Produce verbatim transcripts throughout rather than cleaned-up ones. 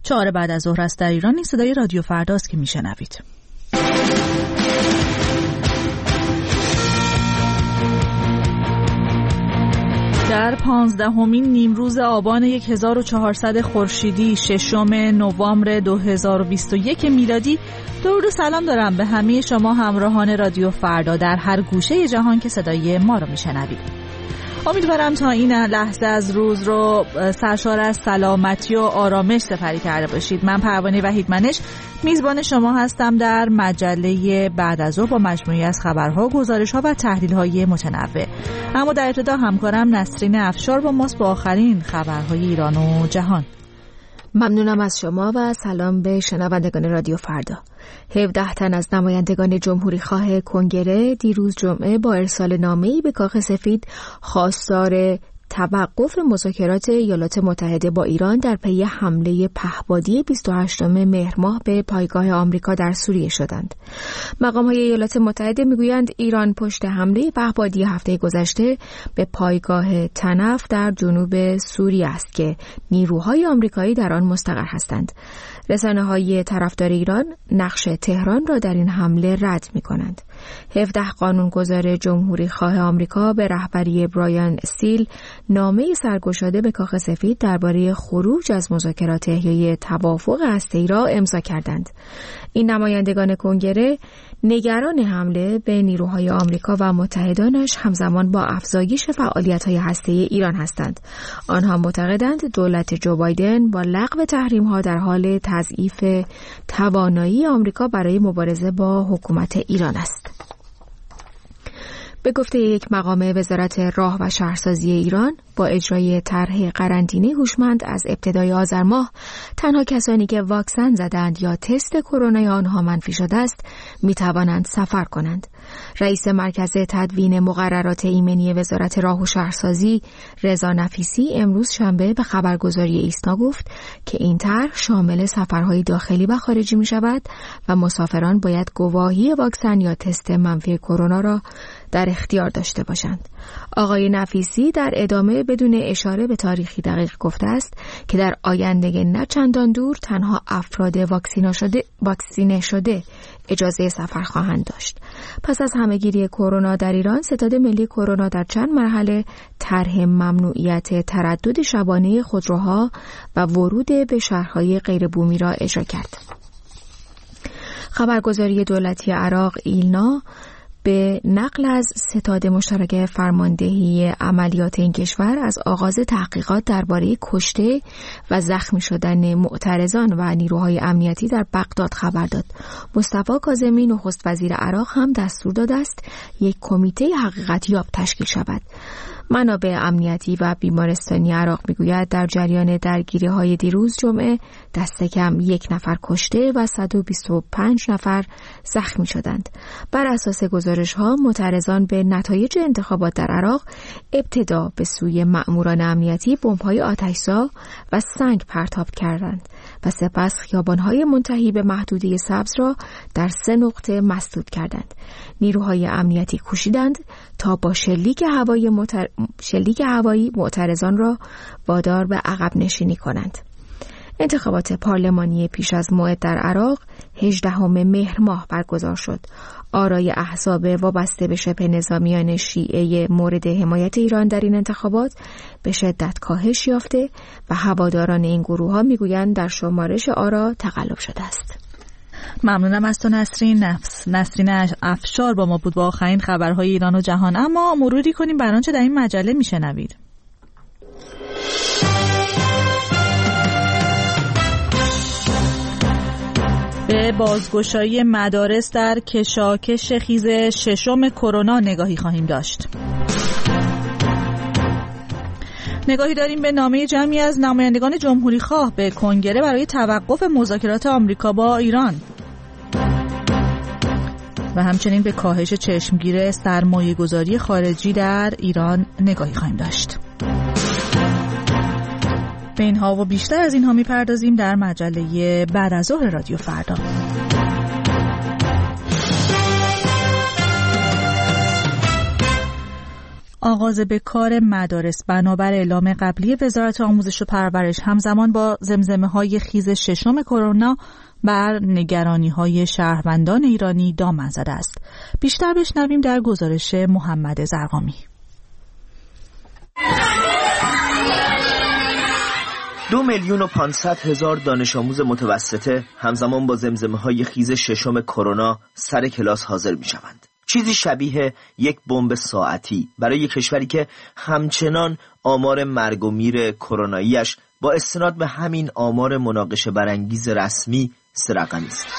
چهار بعد از ظهر است در ایران. این صدای رادیو فرداست که میشنوید. در پانزدهمین نیمروز آبان هزار و چهارصد خورشیدی ششم نوامبر دو هزار و بیست و یک میلادی درود و سلام دارم به همه شما همراهان رادیو فردا در هر گوشه جهان که صدای ما رو میشنوید. امیدوارم تا این لحظه از روز رو سرشار از سلامتی و آرامش سپری کرده باشید. من پروانه وحیدمنش میزبان شما هستم در مجله بعد از ظهر با مجموعی از خبرها، گزارش‌ها و تحلیل‌های متنوع. اما در ابتدا همکارم نسرین افشار با ماست با آخرین خبرهای ایران و جهان. ممنونم از شما و سلام به شنوندگان رادیو فردا. هفده تن از نمایندگان جمهوری خواه کنگره دیروز جمعه با ارسال نامه‌ای به کاخ سفید خواستار توقف مذاکرات ایالات متحده با ایران در پی حمله پهپادی بیست و هشتم مهر ماه به پایگاه آمریکا در سوریه شدند. مقام‌های ایالات متحده میگویند ایران پشت حمله پهپادی هفته گذشته به پایگاه تنف در جنوب سوریه است که نیروهای آمریکایی در آن مستقر هستند. رسانه‌های طرفدار ایران نقش تهران را در این حمله رد می‌کنند. هفده قانونگذار جمهوری خواه آمریکا به رهبری برایان استیل نامه سرگشاده به کاخ سفید درباره خروج از مذاکرات احیای توافق هسته‌ای را امضا کردند. این نمایندگان کنگره نگران حمله به نیروهای آمریکا و متحدانش همزمان با افزایش فعالیت‌های هسته‌ای ایران هستند. آنها معتقدند دولت جو بایدن با لغو تحریم‌ها در حال تضعیف توانایی آمریکا برای مبارزه با حکومت ایران است. به گفته یک مقام وزارت راه و شهرسازی ایران، با اجرای طرح قرنطینه هوشمند از ابتدای آذر ماه، تنها کسانی که واکسن زدند یا تست کرونا آنها منفی شده است می توانند سفر کنند. رئیس مرکز تدوین مقررات ایمنی وزارت راه و شهرسازی رضا نفیسی امروز شنبه به خبرگزاری ایسنا گفت که این طرح شامل سفرهای داخلی و خارجی می شود و مسافران باید گواهی واکسن یا تست منفی کرونا را در اختیار داشته باشند. آقای نفیسی در ادامه بدون اشاره به تاریخی دقیق گفته است که در آینده نه چندان دور تنها افراد واکسینه شده واکسینه شده اجازه سفر خواهند داشت. پس از همهگیری کرونا در ایران، ستاد ملی کرونا در چند مرحله طرح ممنوعیت تردد شبانه خودروها و ورود به شهرهای غیر بومی را اجرا کرد. خبرگزاری دولتی عراق ایلنا به نقل از ستاد مشترک فرماندهی عملیات این کشور از آغاز تحقیقات درباره کشته و زخمی شدن معترضان و نیروهای امنیتی در بغداد خبر داد. مصطفی کاظمی نخست وزیر عراق هم دستور داده است یک کمیته حقیقت یاب تشکیل شود. منابع امنیتی و بیمارستانی عراق میگوید در جریان درگیری‌های دیروز جمعه دست کم یک نفر کشته و صد و بیست و پنج نفر زخمی شدند. بر اساس گزارش‌ها معترضان به نتایج انتخابات در عراق ابتدا به سوی مأموران امنیتی بمب‌های آتش‌زا و سنگ پرتاب کردند و سپس خیابان‌های منتهی به محدوده سبز را در سه نقطه مسدود کردند. نیروهای امنیتی کوشیدند تا با شلیک هوایی متر... شلیک هوایی معترضان را وادار به عقب نشینی کنند. انتخابات پارلمانی پیش از موعد در عراق هجدهم مهر ماه برگزار شد. آرای احزاب وابسته به شبه نظامیان شیعه مورد حمایت ایران در این انتخابات به شدت کاهش یافته و هواداران این گروه‌ها میگویند در شمارش آرا تقلب شده است. ممنونم از تو نسرین. نفس نسرین افشار با ما بود با آخرین خبرهای ایران و جهان. اما مروری کنیم بر آنچه در این مجله میشنوید. به بازگشایی مدارس در کشاکش خیز ششم کرونا نگاهی خواهیم داشت. نگاهی داریم به نامه جمعی از نمایندگان جمهوری خواه به کنگره برای توقف مذاکرات آمریکا با ایران و همچنین به کاهش چشمگیر سرمایه گذاری خارجی در ایران نگاهی خواهیم داشت. به اینها و بیشتر از اینها میپردازیم در مجله بعد از ظهر رادیو فردا. آغاز به کار مدارس بنابر اعلام قبلی وزارت آموزش و پرورش همزمان با زمزمه‌های خیز ششم کرونا بر نگرانی‌های شهروندان ایرانی دامن زده است. بیشتر بشنویم در گزارش محمد زرقامی. دو میلیون و پانصد هزار دانش آموز متوسطه همزمان با زمزمه‌های خیز ششم کرونا سر کلاس حاضر می‌شوند. چیزی شبیه یک بمب ساعتی برای کشوری که همچنان آمار مرگ و میر کروناییش با استناد به همین آمار مناقشه برانگیز رسمی سرقمی است.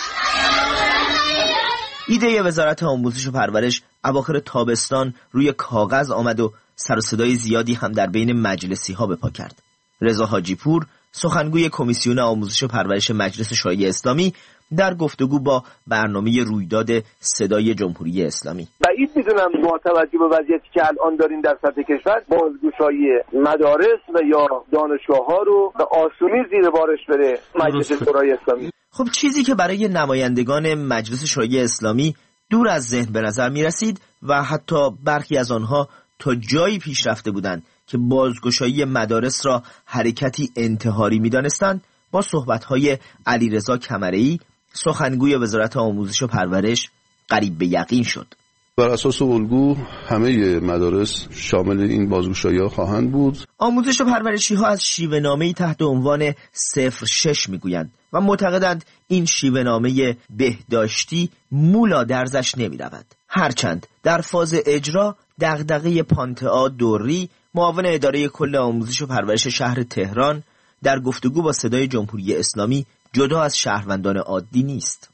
ایده وزارت آموزش و پرورش اواخر تابستان روی کاغذ آمد و سر و صدای زیادی هم در بین مجلسی ها به پا کرد. رضا حاجی پور، سخنگوی کمیسیون آموزش و پرورش مجلس شورای اسلامی، در گفتگو با برنامه رویداد صدای جمهوری اسلامی: بعید میدونم با توجه به وضعیتی که الان داریم در سطح کشور بازگشایی مدارس و یا دانشگاه‌ها رو به آسونی زیر بارش بره مجلس شورای اسلامی. خب چیزی که برای نمایندگان مجلس شورای اسلامی دور از ذهن به نظر می رسید و حتی برخی از آنها تا جایی پیش رفته بودند که بازگشایی مدارس را حرکتی انتحاری می دانستند، با صحبت‌های علیرضا کمره‌ای، سخنگوی وزارت آموزش و پرورش، قریب به یقین شد. بر اساس الگو همه مدارس شامل این بازگشایی خواهند بود. آموزش و پرورشی ها از شیوه‌نامه‌ای تحت عنوان صفر شش میگویند و معتقدند این شیوه‌نامه بهداشتی مولا درزش نمی رود. هرچند در فاز اجرا دغدغه پانتئا دوری، معاون اداره کل آموزش و پرورش شهر تهران، در گفتگو با صدای جمهوری اسلامی جدا از شهروندان عادی نیست.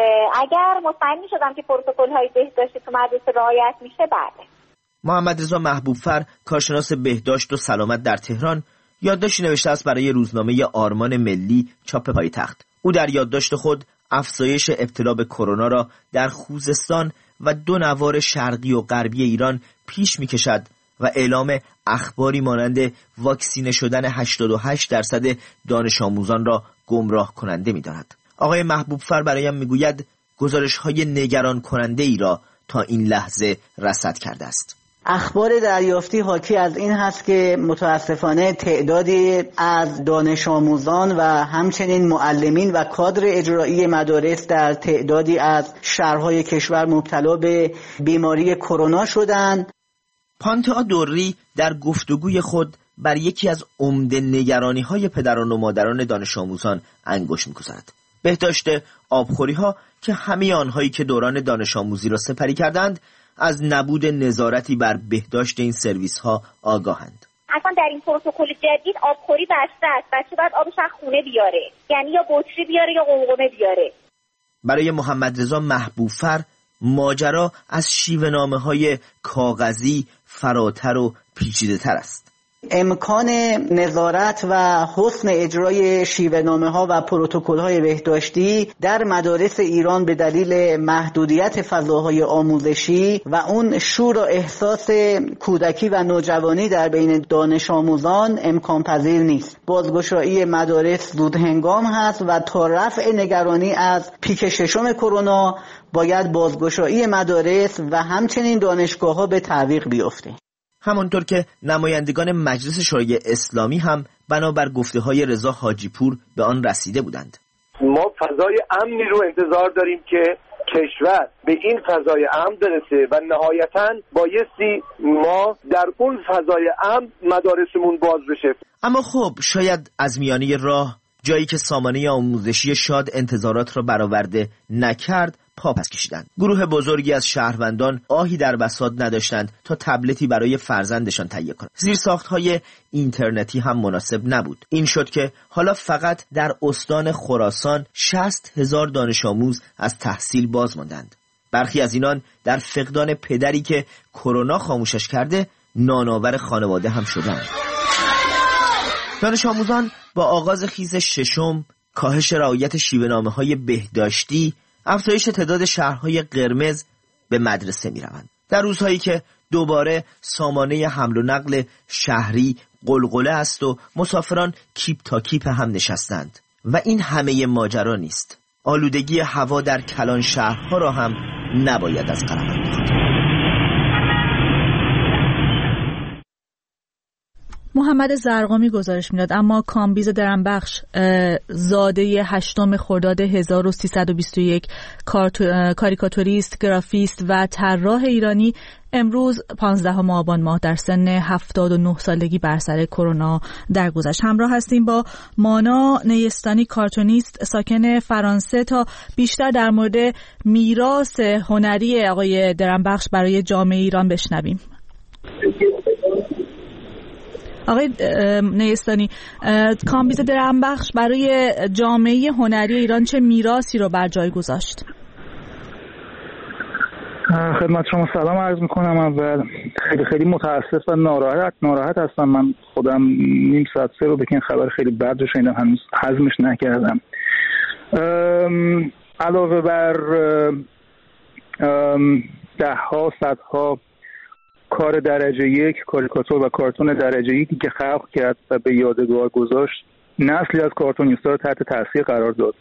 اگر مطمئن می‌شدم که پروتکل‌های بهداشتی تو مدرسه رعایت میشه، بله. محمد رضا محبوبفر، کارشناس بهداشت و سلامت در تهران، یادداشتی نوشته است برای روزنامه آرمان ملی چاپ پایتخت. او در یادداشت خود افزایش ابتلا به کرونا را در خوزستان و دو نوار شرقی و غربی ایران پیش می‌کشد و اعلام اخباری مانند واکسینه شدن هشتاد و هشت درصد دانش آموزان را گمراه کننده می‌داند. آقای محبوبفر برایم میگوید گزارش‌های نگران کننده ای را تا این لحظه رصد کرده است. اخبار دریافتی حاکی از این هست که متاسفانه تعدادی از دانش آموزان و همچنین معلمین و کادر اجرایی مدارس در تعدادی از شهرهای کشور مبتلا به بیماری کرونا شدند. پانتئا دوری در گفتگوی خود بر یکی از عمده نگرانی‌های پدران و مادران دانش آموزان انگشت می‌گذارد: بهداشت آبخوری‌ها که همه آنهایی که دوران دانش آموزی را سپری کردند از نبود نظارتی بر بهداشت این سرویس‌ها آگاهند. اصلا در این پروتکل جدید آبخوری بسته است. بچه باید آبش از خونه بیاره، یعنی یا بطری بیاره یا قمقمه بیاره. برای محمد رضا محبوبفر ماجرا از شیوه‌نامه‌های کاغذی فراتر و پیچیده‌تر است. امکان نظارت و حسن اجرای شیوه‌نامه‌ها و پروتکل‌های بهداشتی در مدارس ایران به دلیل محدودیت فضاهای آموزشی و اون شور و احساس کودکی و نوجوانی در بین دانش آموزان امکان پذیر نیست. بازگشایی مدارس زود هنگام هست و تا رفع نگرانی از پیک ششم کرونا باید بازگشایی مدارس و همچنین دانشگاه‌ها به تعویق بیفته. همانطور که نمایندگان مجلس شورای اسلامی هم بنابر گفته‌های رضا حاجی پور به آن رسیده بودند. ما فضای امنی رو انتظار داریم که کشور به این فضای امن برسه و نهایتاً بایستی ما در اون فضای امن مدارسمون باز بشه. اما خب شاید از میانه راه، جایی که سامانه آموزشی شاد انتظارات را برآورده نکرد، پا پس کشیدند. گروه بزرگی از شهروندان آهی در بساط نداشتند تا تبلتی برای فرزندشان تهیه کنند. زیرساخت‌های اینترنتی هم مناسب نبود. این شد که حالا فقط در استان خراسان شصت هزار دانش آموز از تحصیل باز ماندند. برخی از اینان در فقدان پدری که کرونا خاموشش کرده نانآور خانواده هم شدند. دانش آموزان با آغاز خیز ششم، کاهش رعایت شیوه‌نامه‌های بهداشتی، افزایش تعداد شهرهای قرمز به مدرسه می روند. در روزهایی که دوباره سامانه حمل و نقل شهری قلقله است و مسافران کیپ تا کیپ هم نشستند. و این همه ماجرا نیست. آلودگی هوا در کلان شهرها را هم نباید از قلم انداخت. محمد زرقامی گزارش میداد. اما کامبیز درنبخش زاده هشتم خرداد هزار و سیصد و بیست و یک، کاریکاتوریست، گرافیست و طراح ایرانی، امروز پانزدهم آبان ماه در سن هفتاد و نه سالگی بر سر کرونا درگذشت. همراه هستیم با مانا نیستانی، کارتونیست ساکن فرانسه، تا بیشتر در مورد میراث هنری آقای درنبخش برای جامعه ایران بشنویم. آقای نیستانی، کامبیز درنبخش برای جامعه هنری ایران چه میراثی رو بر جای گذاشت؟ خدمت شما سلام عرض میکنم. اول خیلی خیلی متاسف و ناراحت ناراحت هستم. من خودم نیم ساعت سه رو به این خبر خیلی بد رو شنیدم، هنوز هضمش نکردم. علاوه بر ده ها صدها کار درجه یک، کاریکاتور و کارتون درجه یکی که خلق کرد و به یادگار گذاشت، نسلی از کارتونیست‌ها رو تحت تاثیر قرار داد.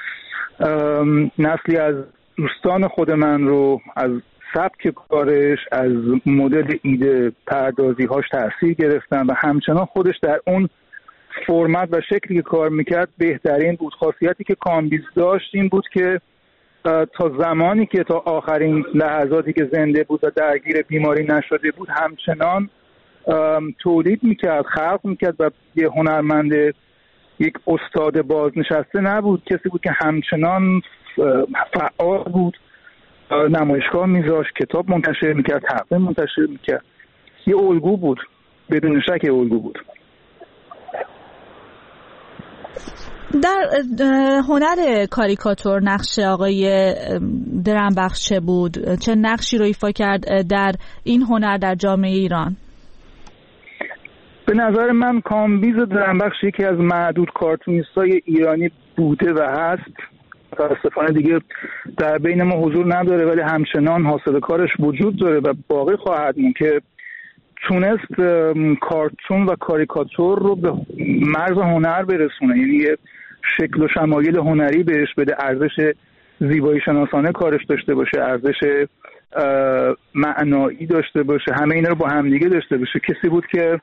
نسلی از دوستان خود من رو از سبک کارش، از مدل ایده پردازی هاش تاثیر گرفتن و همچنان خودش در اون فرمت و شکلی که کار میکرد بهترین بود. خاصیتی که کامبیز داشت این بود که تا زمانی که تا آخرین لحظاتی که زنده بود و درگیر بیماری نشده بود همچنان تولید میکرد، خلق میکرد و یه هنرمند، یک استاد بازنشسته نبود. کسی بود که همچنان فعال بود، نمایشگاه میذاشت، کتاب منتشر میکرد، تقویم منتشر میکرد. یه الگو بود، بدون شک الگو بود. در هنر کاریکاتور نقش آقای درنبخش چه بود؟ چه نقشی رو ایفا کرد در این هنر در جامعه ایران؟ به نظر من کامبیز درنبخش یکی از معدود کارتونیستای ایرانی بوده و هست. متاسفانه دیگه در بین ما حضور نداره، ولی همچنان حاصل کارش وجود داره و باقی خواهد موند که تونست کارتون و کاریکاتور رو به مرز هنر برسونه، یعنی یه شکل و شمایل هنری بهش بده، ارزش زیبایی شناسانه کارش داشته باشه، ارزش معنایی داشته باشه، همه اینا رو با همدیگه داشته باشه. کسی بود که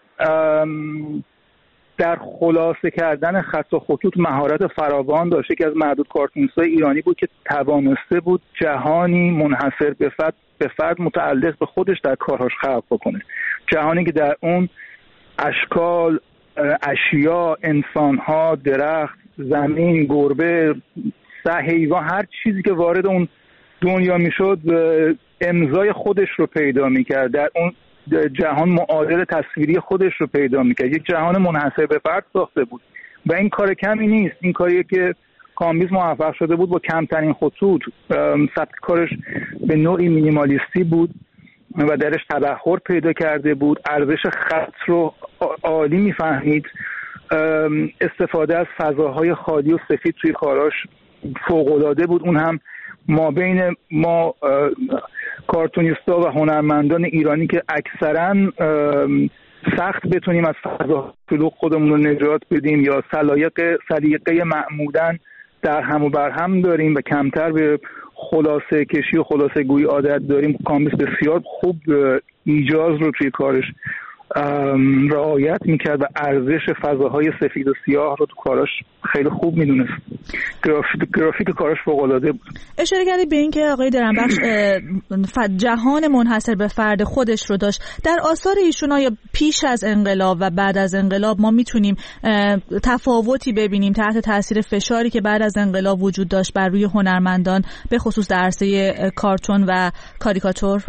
در خلاصه کردن خط و خطوط مهارت فراوان داشت. یکی از معدود کارتونیست‌های ایرانی بود که توانسته بود جهانی منحصر به فرد به فرد متعلق به خودش در کارهاش خلق بکنه، جهانی که در اون اشکال، اشیا، انسان‌ها، درخت، زمین، گربه، سه حیوان، هر چیزی که وارد اون دنیا میشد امضای خودش رو پیدا میکرد، در اون جهان معادل تصویری خودش رو پیدا میکرد، یک جهان منحصر به فرد ساخته بود و این کار کمی نیست. این کاریه که کامبیز موفق شده بود با کمترین خطوط. سبک کارش به نوعی مینیمالیستی بود و درش تبحر پیدا کرده بود، ارزش خط رو عالی میفهمید، استفاده از فضاهای خالی و سفید توی کاراش فوق‌العاده بود. اون هم ما بین ما کارتونیستا و هنرمندان ایرانی که اکثرا سخت بتونیم از فضا شلوغ خودمون رو نجات بدیم یا سلایق سلیقه معمودن در هم و بر هم داریم و کمتر به خلاصه کشی و خلاصه گویی عادت داریم، کامبیز بسیار خوب ایجاز رو توی کارش رعایت میکرد و ارزش فضاهای سفید و سیاه رو تو کاراش خیلی خوب میدونست. گرافیک, گرافیک کاراش فوق‌العاده بود. اشاره کردی به این که آقای درنبخش جهان منحصر به فرد خودش رو داشت. در آثار ایشون آیا پیش از انقلاب و بعد از انقلاب ما میتونیم تفاوتی ببینیم تحت تاثیر فشاری که بعد از انقلاب وجود داشت بر روی هنرمندان به خصوص در عرصه کارتون و کاریکاتور؟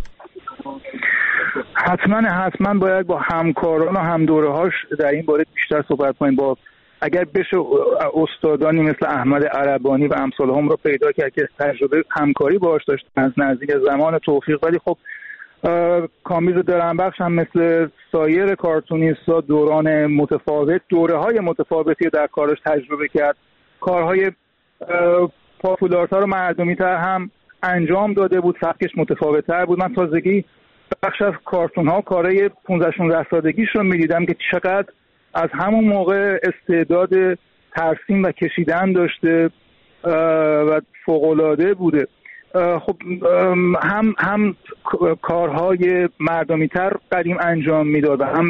حتما حتما باید با همکاران و همدوره‌هاش در این باره بیشتر صحبت کنیم. با اگر بشه استادانی مثل احمد عربانی و امثال هم رو پیدا کرد که تجربه همکاری باهاش داشتن از نزدیک زمان توفیق، ولی خب کامبیز درنبخش هم مثل سایر کارتونیست‌ها دوران متفاوت، دوره‌های متفاوتی در کارش تجربه کرد. کارهای پاپولارتر و مردمی‌تر هم انجام داده بود، سبکش متفاوت‌تر بود. من تازگی بخش از کارتون ها کارهای پانزده شانزده سالگیش رو میدیدم که چقدر از همون موقع استعداد ترسیم و کشیدن داشته و فوق‌العاده بوده. خب هم هم کارهای مردمی تر قدیم انجام میداد و هم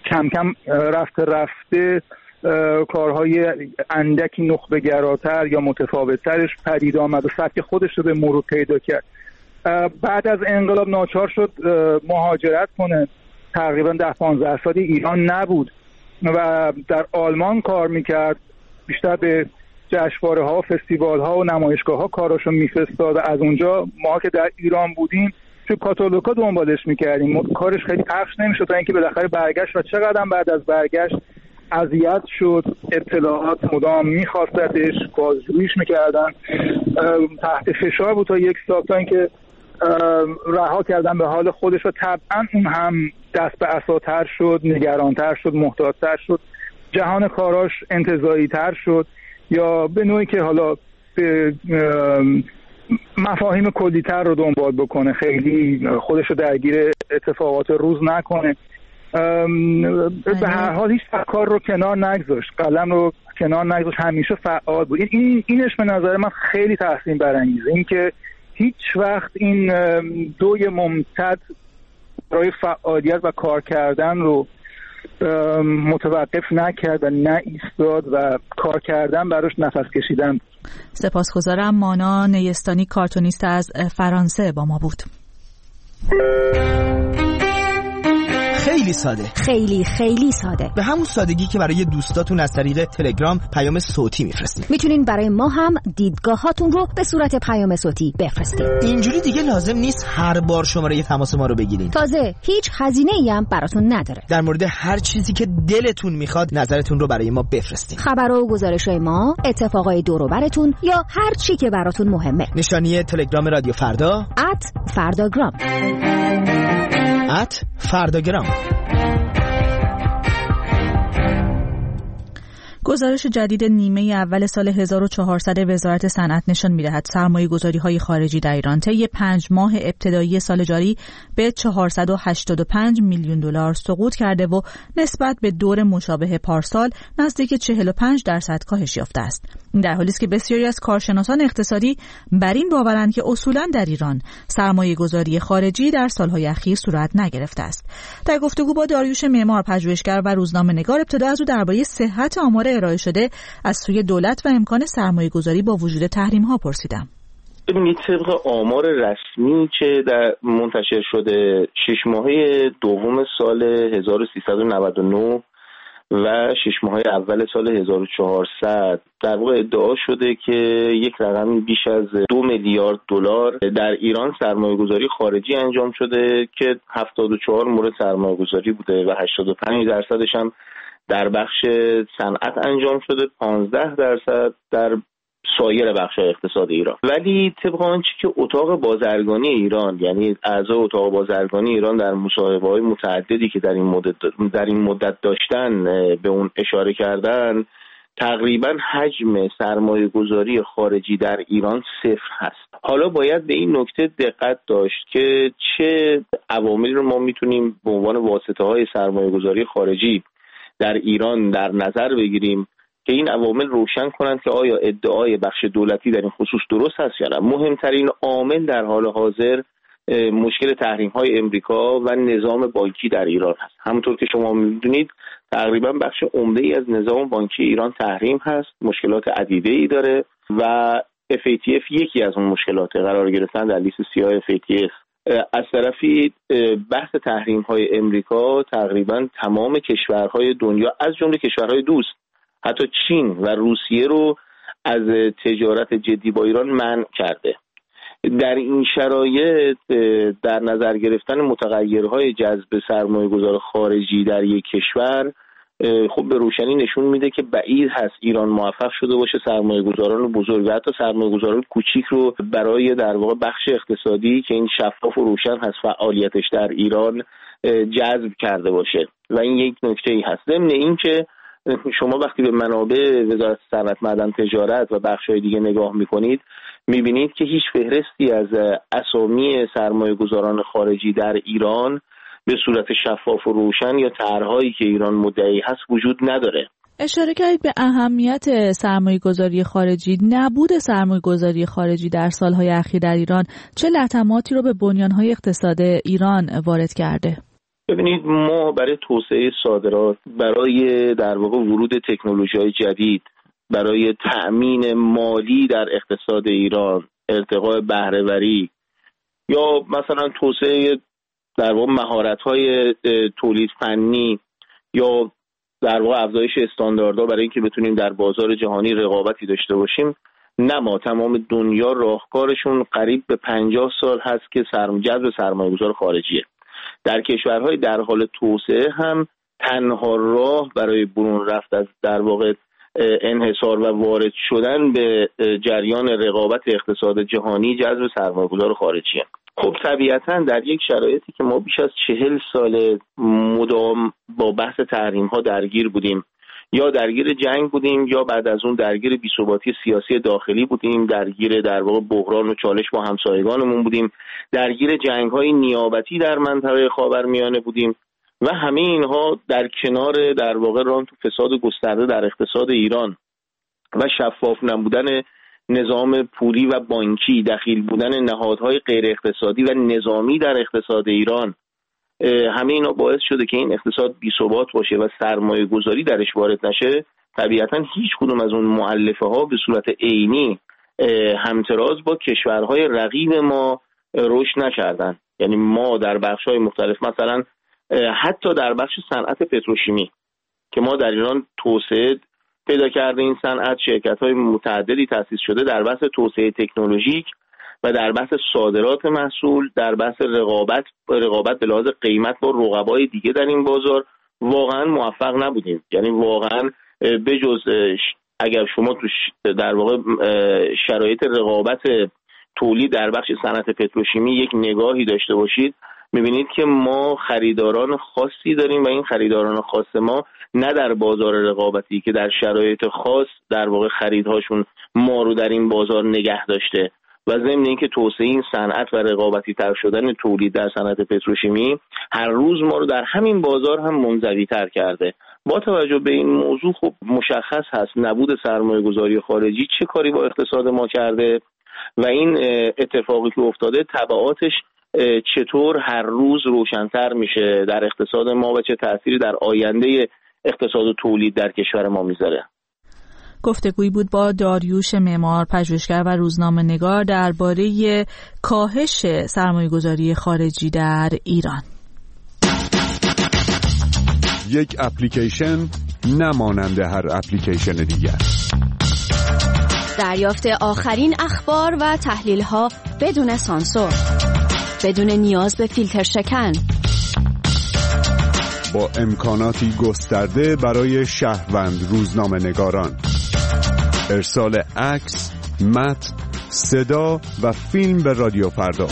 کم کم رفته رفته کارهای اندکی نخبه گراتر یا متفاوتترش پدید آمد و سبک خودش رو به مرور پیدا کرد. بعد از انقلاب ناچار شد مهاجرت کنه، تقریبا ده پانزده سالی ایران نبود و در آلمان کار میکرد، بیشتر به جشنواره ها، فستیوال ها و نمایشگاه ها کاراشو میفرستاد و از اونجا ما که در ایران بودیم تو کاتالوگا دنبالش میکردیم. کارش خیلی پخش نمیشد تا اینکه بالاخره برگشت و چقدر بعد از برگشت اذیت شد، اطلاعات مدام میخواستش، بازجوییش میکردن، تحت فشار بود تا یک سال تا اینکه رها کردن به حال خودش و طبعا اون هم دست به عصاتر شد، نگرانتر شد، محتاط‌تر شد، جهان کاراش انتزاعی تر شد یا به نوعی که حالا به مفاهیم کلی‌تر رو دنبال بکنه، خیلی خودش رو درگیر اتفاقات روز نکنه. به هر حال هیچ کار رو کنار نگذاشت، قلم رو کنار نگذاشت، همیشه فعال بود. این اینش به نظر من خیلی تحسین برانگیزه، این که هیچ وقت این دوی ممتد برای فعالیت و کار کردن رو متوقف نکرد و نه ایستاد و کار کردن براش نفس کشیدن. سپاسگزارم. مانا نیستانی کارتونیست از فرانسه با ما بود. خیلی ساده، خیلی خیلی ساده، به همون سادگی که برای دوستاتون از طریق تلگرام پیام صوتی میفرستید. میتونین برای ما هم دیدگاهاتون رو به صورت پیام صوتی بفرستید. اینجوری دیگه لازم نیست هر بار شماره تماس ما رو بگیرین. تازه هیچ هزینه‌ای هم براتون نداره. در مورد هر چیزی که دلتون میخواد نظرتون رو برای ما بفرستید. خبر و گزارش‌های ما، اتفاقای دور و براتون یا هر چی که براتون مهمه. نشانی تلگرام رادیو فردا ات فرداگرام ات فرداگرام. گزارش جدید نیمه اول سال هزار و چهارصد وزارت صنعت نشان می‌دهد سرمایه‌گذاری‌های خارجی در ایران طی پنج ماه ابتدایی سال جاری به چهارصد و هشتاد و پنج میلیون دلار سقوط کرده و نسبت به دور مشابه پارسال نزدیک چهل و پنج درصد کاهش یافته است. این در حالی است که بسیاری از کارشناسان اقتصادی بر این باورند که اصولاً در ایران سرمایه‌گذاری خارجی در سال‌های اخیر صورت نگرفته است. در گفتگو با داریوش معمار، پژوهشگر و روزنامه‌نگار، ابتدا از او درباره صحت آمار ارائه شده از سوی دولت و امکان سرمایه‌گذاری با وجود تحریم‌ها پرسیدم. ببینید، طبق آمار رسمی که در منتشر شده شش ماهه دوم سال هزار و سیصد و نود و نه و شش ماهه اول سال هزار و چهارصد در واقع ادعا شده که یک رقم بیش از دو میلیارد دلار در ایران سرمایه‌گذاری خارجی انجام شده که هفتاد و چهار مورد سرمایه‌گذاری بوده و هشتاد و پنج درصدش هم در بخش صنعت انجام شده، پانزده درصد در سایر بخش‌های اقتصاد ایران. ولی طبق آنچه که اتاق بازرگانی ایران، یعنی اعضای اتاق بازرگانی ایران در مصاحبه‌های متعددی که در این مدت در این مدت داشتن به اون اشاره کردن، تقریباً حجم سرمایه‌گذاری خارجی در ایران صفر هست. حالا باید به این نکته دقت داشت که چه عواملی رو ما میتونیم به عنوان واسطه‌های سرمایه‌گذاری خارجی در ایران در نظر بگیریم که این عوامل روشن کنند که آیا ادعای بخش دولتی در این خصوص درست است یا نه. مهمترین عامل در حال حاضر مشکل تحریم‌های امریکا و نظام بانکی در ایران هست. همونطور که شما می‌دونید تقریبا بخش عمده‌ای از نظام بانکی ایران تحریم هست، مشکلات عدیده‌ای داره و اف ای تی اف یکی از اون مشکلات قرار گرفتن در لیست سیاه اف ای تی اف. از طرفی بحث تحریم‌های امریکا تقریبا تمام کشورهای دنیا از جمله کشورهای دوست حتی چین و روسیه رو از تجارت جدی با ایران منع کرده. در این شرایط در نظر گرفتن متغیرهای جذب سرمایه‌گذار خارجی در یک کشور خب به روشنی نشون میده که بعید هست ایران موفق شده باشه سرمایه‌گذاران بزرگ و حتی سرمایه‌گذاران کوچیک رو برای در واقع بخش اقتصادی که این شفاف و روشن هست فعالیتش در ایران جذب کرده باشه و این یک نکته‌ای هست. ضمن این که شما وقتی به منابع وزارت صنعت، معدن، تجارت و بخش‌های دیگه نگاه می‌کنید می‌بینید که هیچ فهرستی از اسامی سرمایه‌گذاران خارجی در ایران به صورت شفاف و روشن یا طرح‌هایی که ایران مدعی هست وجود نداره. اشاره کردید به اهمیت سرمایه‌گذاری خارجی. نبود سرمایه‌گذاری خارجی در سال‌های اخیر در ایران چه لطماتی رو به بنیان‌های اقتصاد ایران وارد کرده؟ ببینید ما برای توسعه صادرات، برای در واقع ورود تکنولوژی‌های جدید، برای تأمین مالی در اقتصاد ایران، ارتقاء بهره‌وری یا مثلا توسعه در واقع مهارت‌های تولید فنی یا در واقع افزایش استانداردها برای اینکه بتونیم در بازار جهانی رقابتی داشته باشیم، نه ما تمام دنیا راهکارشون قریب به پنجاه سال هست که سرم جذب سرمایه‌گذار خارجیه. در کشورهای در حال توسعه هم تنها راه برای برون رفت از در واقع انحصار و وارد شدن به جریان رقابت اقتصاد جهانی جذب سرمایه‌گذار خارجیه. خب طبیعتاً در یک شرایطی که ما بیش از چهل سال مدام با بحث تحریم‌ها درگیر بودیم، یا درگیر جنگ بودیم یا بعد از اون درگیر بی‌ثباتی سیاسی داخلی بودیم، درگیر در واقع بحران و چالش با همسایگانمون بودیم، درگیر جنگ‌های نیابتی در منطقه خاورمیانه بودیم و همه اینها در کنار در واقع ران تو فساد گسترده در اقتصاد ایران و شفاف نبودن نظام پولی و بانکی، دخیل بودن نهادهای غیر اقتصادی و نظامی در اقتصاد ایران، همه اینا باعث شده که این اقتصاد بی‌ثبات باشه و سرمایه گذاری درش وارد نشه. طبیعتاً هیچ کدوم از اون مؤلفه ها به صورت عینی همتراز با کشورهای رقیب ما رشد نکردن. یعنی ما در بخش‌های مختلف، مثلا حتی در بخش صنعت پتروشیمی که ما در ایران توسعه پیدا کرده، این صنعت شرکت‌های متعددی تأسیس شده در بحث توسعه تکنولوژیک و در بحث صادرات محصول، در بحث رقابت رقابت به لحاظ قیمت با رقبای دیگه در این بازار واقعا موفق نبودیم. یعنی واقعا بجز اگر شما تو در واقع شرایط رقابت تولید در بخش صنعت پتروشیمی یک نگاهی داشته باشید، می‌بینید که ما خریداران خاصی داریم و این خریداران خاص ما نه در بازار رقابتی که در شرایط خاص در واقع خریدهاشون ما رو در این بازار نگه داشته و ضمن اینکه توسعه این صنعت و رقابتی تر شدن تولید در صنعت پتروشیمی هر روز ما رو در همین بازار هم منزوی تر کرده. با توجه به این موضوع خب مشخص هست نبود سرمایه گذاری خارجی چه کاری با اقتصاد ما کرده و این اتفاقی که افتاده تبعاتش چطور هر روز روشن‌تر میشه در اقتصاد ما و چه تأثیری در آینده اقتصاد و تولید در کشور ما میذاره. گفتگویی بود با داریوش معمار، پژوهشگر و روزنامه‌نگار درباره کاهش سرمایه‌گذاری خارجی در ایران. یک اپلیکیشن نمانند هر اپلیکیشن دیگر. دریافت آخرین اخبار و تحلیل‌ها بدون سانسور، بدون نیاز به فیلتر شکن، با امکاناتی گسترده برای شهروند روزنامه‌نگاران. ارسال عکس، متن، صدا و فیلم به رادیو فردا.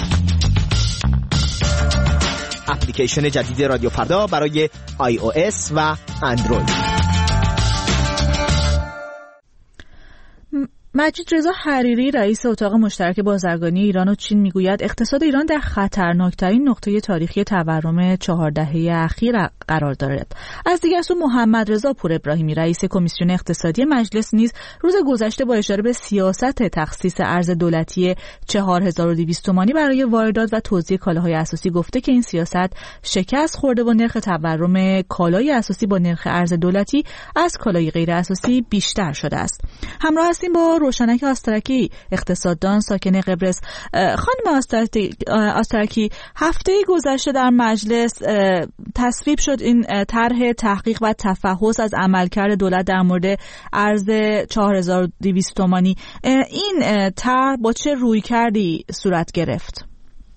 اپلیکیشن جدید رادیو فردا برای آی او اس و اندروید. مجید رضا حریری رئیس اتاق مشترک بازرگانی ایران و چین میگوید اقتصاد ایران در خطرناکترین نقطه تاریخی تورم چهار دهه اخیر قرار دارد. از دیگر سو محمد رضا پور ابراهیمی رئیس کمیسیون اقتصادی مجلس نیز روز گذشته با اشاره به سیاست تخصیص ارز دولتی چهار هزار و دویست تومانی برای واردات و توزیع کالاهای اساسی گفته که این سیاست شکست خورده و نرخ تورم کالای اساسی با نرخ ارز دولتی از کالای غیر اساسی بیشتر شده است. همراه هستیم با روشنک آسترکی، اقتصاددان ساکن قبرس. خانم آسترکی، هفته گذشته در مجلس تصویب شد این طرح تحقیق و تفحص از عملکرد دولت در مورد ارز چهار هزار و دویست تومانی. این طرح با چه رویکردی صورت گرفت؟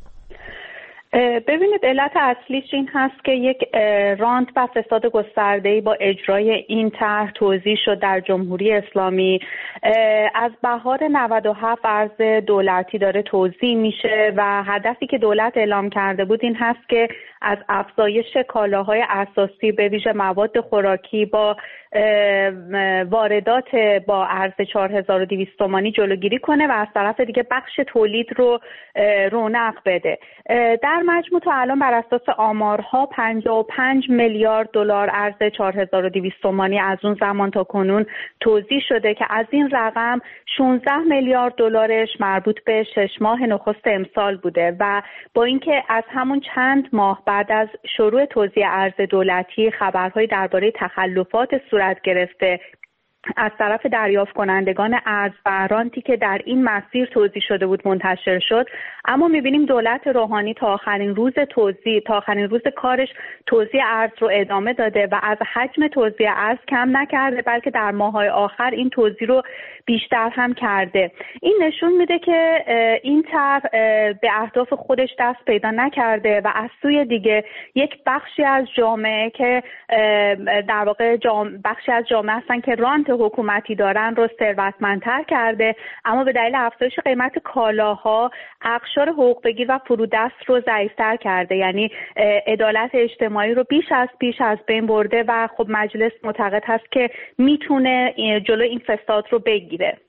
ببینید علت اصلیش این هست که یک رانت و فساد گسترده‌ای با اجرای این طرح توزیع شد در جمهوری اسلامی. از بهار نود و هفت ارز دولتی داره توزیع میشه و هدفی که دولت اعلام کرده بود این هست که از افزایش کالاهای اساسی به ویژه مواد خوراکی با واردات با ارز چهار هزار و دویست تومانی جلوگیری کنه و از طرف دیگه بخش تولید رو رونق بده. در مجموع تا الان بر اساس آمارها پنجاه و پنج میلیارد دلار ارز چهار هزار و دویست تومانی از اون زمان تا کنون توزیع شده که از این رقم شانزده میلیارد دلارش مربوط به شش ماه نخست امسال بوده و با اینکه از همون چند ماه بعد از شروع توزیع ارز دولتی خبرهای درباره تخلفات صورت گرفته از طرف دریافت کنندگان ارز و رانتی که در این مسیر توزیع شده بود منتشر شد، اما میبینیم دولت روحانی تا آخرین روز توزیع تا آخرین روز کارش توزیع ارز رو ادامه داده و از حجم توزیع ارز کم نکرده، بلکه در ماه‌های آخر این توزیع رو بیشتر هم کرده. این نشون میده که این طرح به اهداف خودش دست پیدا نکرده و از سوی دیگه یک بخشی از جامعه که در واقع جام... بخشی از جامعه هستن که رانت حکومتی دارن رو ثروتمندتر کرده، اما به دلیل افزایش قیمت کالاها اقشار حقوق بگیر و فرودست رو ضعیف‌تر کرده، یعنی عدالت اجتماعی رو بیش از پیش از بین برده و خب مجلس معتقد هست که میتونه جلو این فساد رو بگیره.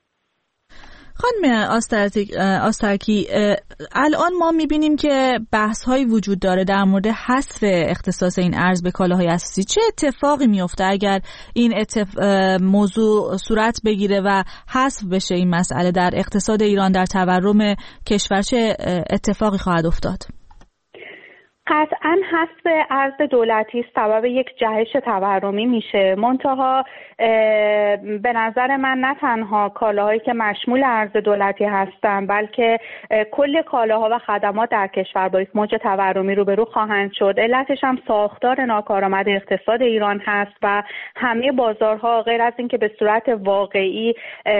خانم آسترکی، الان ما میبینیم که بحث‌هایی وجود داره در مورد حصر اختصاص این ارز به کالاهای اساسی. چه اتفاقی میفته اگر این اتف... موضوع صورت بگیره و حذف بشه این مسئله در اقتصاد ایران، در تورم کشور؟ چه اتفاقی خواهد افتاد؟ قطعاً حذف ارز دولتی سبب یک جهش تورمی میشه. منتها به نظر من نه تنها کالاهایی که مشمول ارز دولتی هستن، بلکه کل کالاها و خدمات در کشور با یک موج تورمی روبرو خواهند شد. علتش هم ساختار ناکارآمد اقتصاد ایران هست و همه بازارها غیر از اینکه به صورت واقعی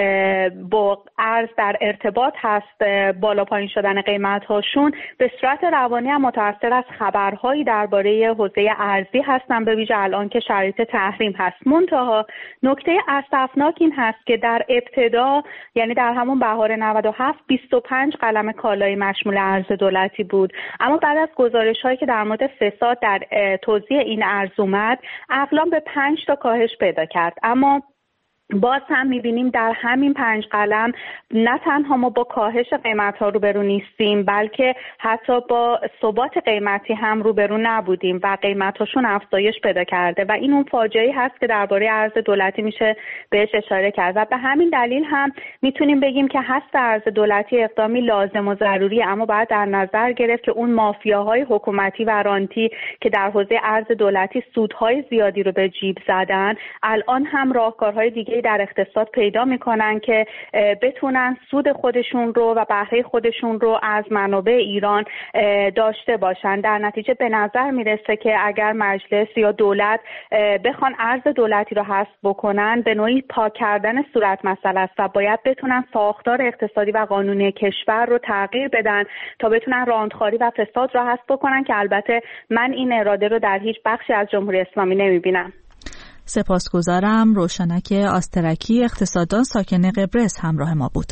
با ارز در ارتباط هست بالا پایین شدن قیمت هاشون، به صورت روانی هم متأثر از خبرهایی درباره حوزه ارزی هستن، به ویژه الان که شرایط تحریم هست. منتها نکته اسفناک این هست که در ابتدا، یعنی در همون بهار نود و هفت، بیست و پنج قلم کالای مشمول ارز دولتی بود، اما بعد از گزارش‌هایی که در مورد فساد در توزیع این ارز اومد، اقلام به پنج تا کاهش پیدا کرد. اما باز هم میبینیم در همین پنج قلم نه تنها ما با کاهش قیمت‌ها روبرو نیستیم، بلکه حتی با ثبات قیمتی هم روبرو نبودیم و قیمت‌هاشون افزایش پیدا کرده و این اون فاجعه‌ای هست که درباره ارز دولتی میشه بهش اشاره کرد و به همین دلیل هم میتونیم بگیم که حذف ارز دولتی اقدامی لازم و ضروری، اما باید در نظر گرفت که اون مافیاهای حکومتی و رانتی که در حوزه ارز دولتی سودهای زیادی رو به جیب زدن، الان هم راهکارهای دیگه در اقتصاد پیدا میکنن که بتونن سود خودشون رو و بهره خودشون رو از منابع ایران داشته باشن. در نتیجه به نظر میرسه که اگر مجلس یا دولت بخوان ارز دولتی رو حذف بکنن، به نوعی پاک کردن صورت مسئله است و باید بتونن ساختار اقتصادی و قانونی کشور رو تغییر بدن تا بتونن راندخواری و فساد رو حذف بکنن که البته من این اراده رو در هیچ بخشی از جمهوری اسلامی نمیبینم. سپاسگزارم. روشنک آسترکی، اقتصاددان ساکن قبرس، همراه ما بود.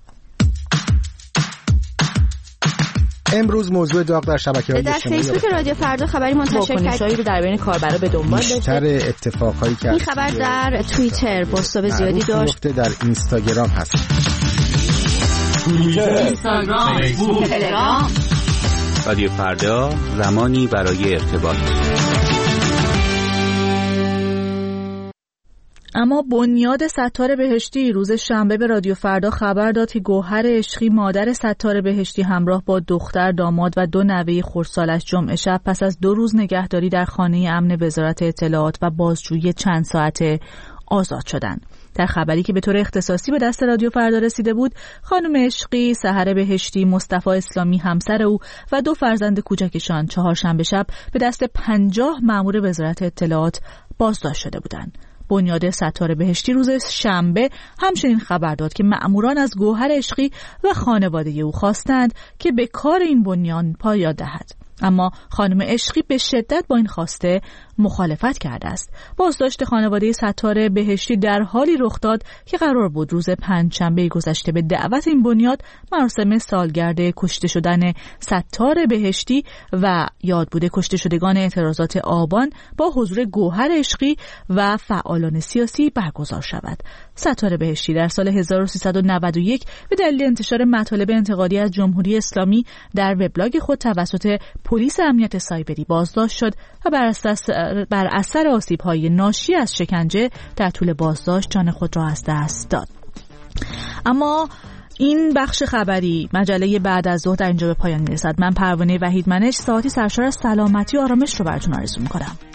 امروز موضوع داغ در شبکه‌های در فیسبوک رادیو فردا خبری منتشر کرد رو در بین کاربرا به دنبال داشته. بیشتر اتفاقایی که این خبر در توییتر بازتاب زیادی داشت. در اینستاگرام هست. توییتر، اینستاگرام، فیسبوک، تلگرام. رادیو فردا، زمانی برای ارتباط. اما بنیاد ستار بهشتی روز شنبه به رادیو فردا خبر داد که گوهر عشقی، مادر ستار بهشتی، همراه با دختر، داماد و دو نوه خردسالش جمعه شب پس از دو روز نگهداری در خانه امن وزارت اطلاعات و بازجویی چند ساعته آزاد شدند. در خبری که به طور اختصاصی به دست رادیو فردا رسیده بود، خانم عشقی، سحر بهشتی، مصطفی اسلامی همسر او و دو فرزند کوچکشان چهارشنبه شب به دست پنجاه مأمور وزارت اطلاعات بازداشت شده بودند. بنیاد ستار بهشتی روز شنبه همچنین خبر داد که مأموران از گوهر عشقی و خانواده او خواستند که به کار این بنیان پایان دهد. اما خانم عشقی به شدت با این خواسته مخالفت کرده است. بازداشت خانواده ستار بهشتی در حالی رخ داد که قرار بود روز پنجشنبه گذشته به دعوت این بنیاد مراسم سالگرد کشته شدن ستار بهشتی و یادبود کشته شدگان اعتراضات آبان با حضور گوهر عشقی و فعالان سیاسی برگزار شود. ستار بهشتی در سال هزار و سیصد و نود و یک به دلیل انتشار مطالب انتقادی از جمهوری اسلامی در وبلاگ خود توسط پلیس امنیت سایبری بازداشت شد و بر اساس بر اثر آسیب‌های ناشی از شکنجه در طول بازداشت جان خود را از دست داد. اما این بخش خبری مجله بعد از ظهر در اینجا به پایان میرسد. من پروانه وحیدمنش ساعتی سرشار از سلامتی و آرامش رو براتون آرزو می‌کنم.